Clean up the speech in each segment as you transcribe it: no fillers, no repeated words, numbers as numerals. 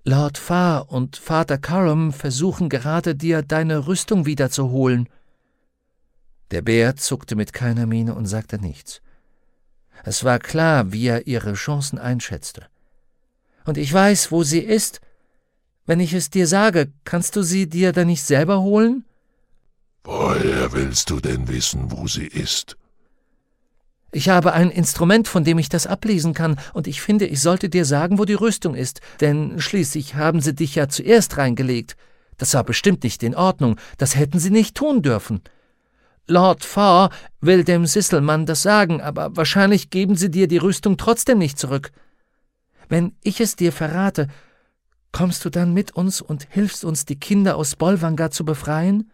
Lord Farr und Vater Currum versuchen gerade, dir deine Rüstung wiederzuholen.« Der Bär zuckte mit keiner Miene und sagte nichts. Es war klar, wie er ihre Chancen einschätzte. »Und ich weiß, wo sie ist. Wenn ich es dir sage, kannst du sie dir dann nicht selber holen?« »Woher willst du denn wissen, wo sie ist?« »Ich habe ein Instrument, von dem ich das ablesen kann, und ich finde, ich sollte dir sagen, wo die Rüstung ist, denn schließlich haben sie dich ja zuerst reingelegt. Das war bestimmt nicht in Ordnung, das hätten sie nicht tun dürfen. Lord Farr will dem Sisselmann das sagen, aber wahrscheinlich geben sie dir die Rüstung trotzdem nicht zurück. Wenn ich es dir verrate, kommst du dann mit uns und hilfst uns, die Kinder aus Bolvangar zu befreien?«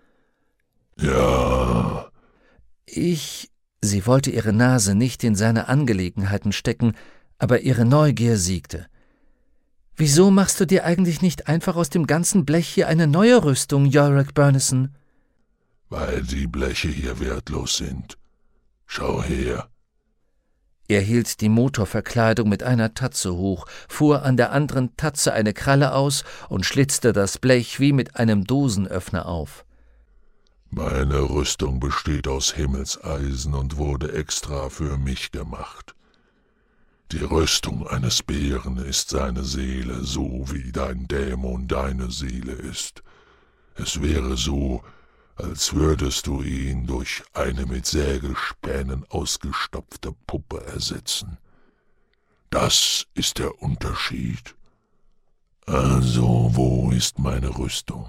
»Ja.« Sie wollte ihre Nase nicht in seine Angelegenheiten stecken, aber ihre Neugier siegte. »Wieso machst du dir eigentlich nicht einfach aus dem ganzen Blech hier eine neue Rüstung, Iorek Byrnison?« »Weil die Bleche hier wertlos sind. Schau her.« Er hielt die Motorverkleidung mit einer Tatze hoch, fuhr an der anderen Tatze eine Kralle aus und schlitzte das Blech wie mit einem Dosenöffner auf. »Meine Rüstung besteht aus Himmelseisen und wurde extra für mich gemacht. Die Rüstung eines Bären ist seine Seele, so wie dein Dämon deine Seele ist. Es wäre so, als würdest du ihn durch eine mit Sägespänen ausgestopfte Puppe ersetzen. Das ist der Unterschied. Also, wo ist meine Rüstung?«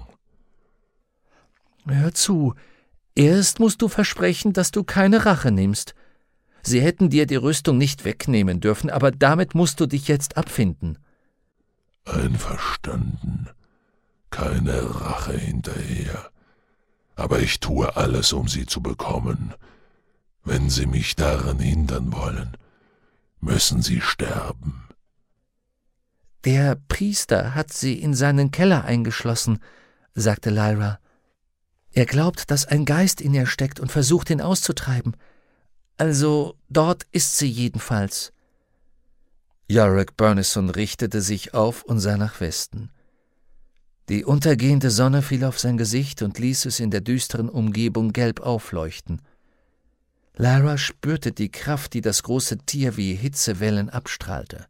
»Hör zu, erst musst du versprechen, dass du keine Rache nimmst. Sie hätten dir die Rüstung nicht wegnehmen dürfen, aber damit musst du dich jetzt abfinden.« »Einverstanden. Keine Rache hinterher. Aber ich tue alles, um sie zu bekommen. Wenn sie mich daran hindern wollen, müssen sie sterben.« »Der Priester hat sie in seinen Keller eingeschlossen«, sagte Lyra. »Er glaubt, dass ein Geist in ihr steckt und versucht, ihn auszutreiben. Also dort ist sie jedenfalls.« Iorek Byrnison richtete sich auf und sah nach Westen. Die untergehende Sonne fiel auf sein Gesicht und ließ es in der düsteren Umgebung gelb aufleuchten. Lyra spürte die Kraft, die das große Tier wie Hitzewellen abstrahlte.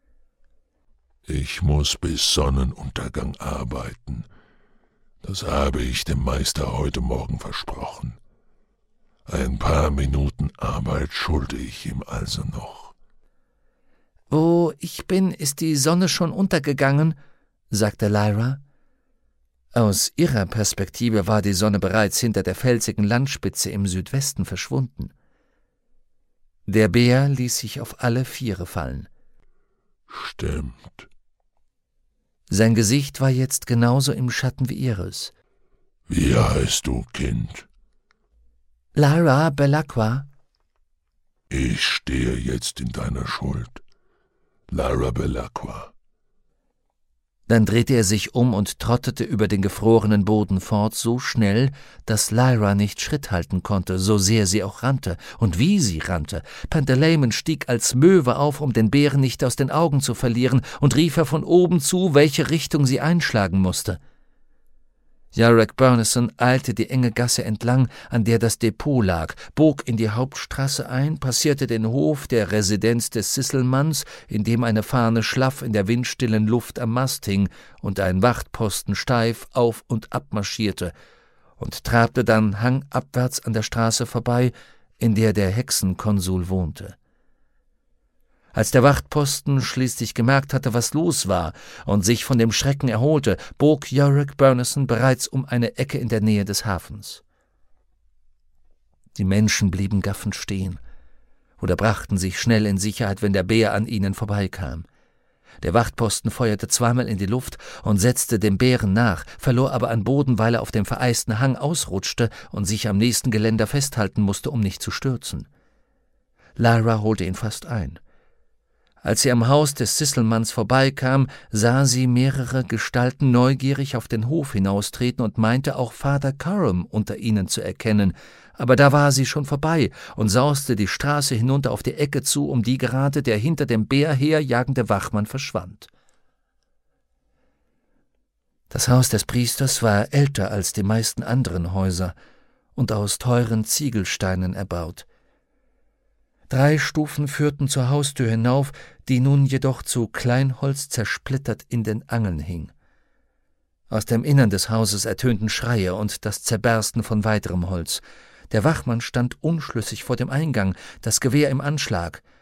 »Ich muss bis Sonnenuntergang arbeiten. Das habe ich dem Meister heute Morgen versprochen. Ein paar Minuten Arbeit schulde ich ihm also noch.« »Wo ich bin, ist die Sonne schon untergegangen«, sagte Lyra. Aus ihrer Perspektive war die Sonne bereits hinter der felsigen Landspitze im Südwesten verschwunden. Der Bär ließ sich auf alle Viere fallen. »Stimmt.« Sein Gesicht war jetzt genauso im Schatten wie ihres. »Wie heißt du, Kind?« »Lyra Belacqua.« »Ich stehe jetzt in deiner Schuld. Lyra Belacqua.« Dann drehte er sich um und trottete über den gefrorenen Boden fort, so schnell, dass Lyra nicht Schritt halten konnte, so sehr sie auch rannte, und wie sie rannte. Pantaleimon stieg als Möwe auf, um den Bären nicht aus den Augen zu verlieren, und rief er von oben zu, welche Richtung sie einschlagen musste. Iorek Byrnison eilte die enge Gasse entlang, an der das Depot lag, bog in die Hauptstraße ein, passierte den Hof der Residenz des Sisselmanns, in dem eine Fahne schlaff in der windstillen Luft am Mast hing und ein Wachtposten steif auf und ab marschierte, und trabte dann hangabwärts an der Straße vorbei, in der der Hexenkonsul wohnte. Als der Wachtposten schließlich gemerkt hatte, was los war, und sich von dem Schrecken erholte, bog Iorek Byrnison bereits um eine Ecke in der Nähe des Hafens. Die Menschen blieben gaffend stehen oder brachten sich schnell in Sicherheit, wenn der Bär an ihnen vorbeikam. Der Wachtposten feuerte zweimal in die Luft und setzte dem Bären nach, verlor aber an Boden, weil er auf dem vereisten Hang ausrutschte und sich am nächsten Geländer festhalten musste, um nicht zu stürzen. Lyra holte ihn fast ein. Als sie am Haus des Sisselmanns vorbeikam, sah sie mehrere Gestalten neugierig auf den Hof hinaustreten und meinte auch Vater Currum unter ihnen zu erkennen, aber da war sie schon vorbei und sauste die Straße hinunter auf die Ecke zu, um die gerade der hinter dem Bär herjagende Wachmann verschwand. Das Haus des Priesters war älter als die meisten anderen Häuser und aus teuren Ziegelsteinen erbaut. 3 Stufen führten zur Haustür hinauf, die nun jedoch zu Kleinholz zersplittert in den Angeln hing. Aus dem Innern des Hauses ertönten Schreie und das Zerbersten von weiterem Holz. Der Wachmann stand unschlüssig vor dem Eingang, das Gewehr im Anschlag.